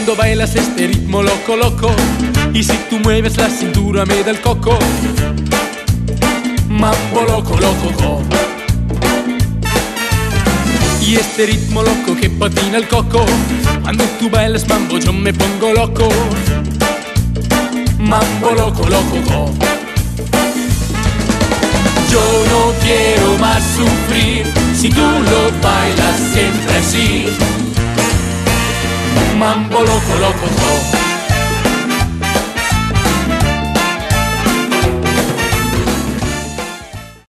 Cuando bailas este ritmo loco, loco, y si tú mueves la cintura me da el coco. Mambo loco, loco, co. Y este ritmo loco que patina el coco, cuando tú bailas mambo yo me pongo loco. Mambo loco, loco, co. Yo no quiero más sufrir si tú lo bailas siempre así. Mambo loco, loco, co.